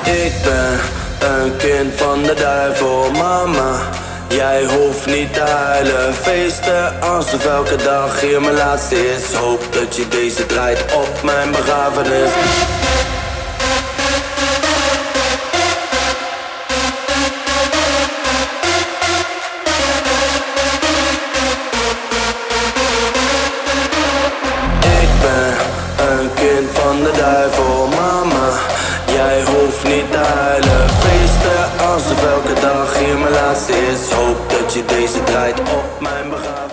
Ik ben een kind van de duivel, mama. Jij hoeft niet te huilen, feesten alsof elke dag hier mijn laatste is. Hoop dat je deze draait op mijn begrafenis. Ik ben een kind van de duivel, mama. Jij hoeft niet te huilen, feesten alsof elke dag hier mijn laatste is. Hoop dat je deze draait op mijn begrafenis.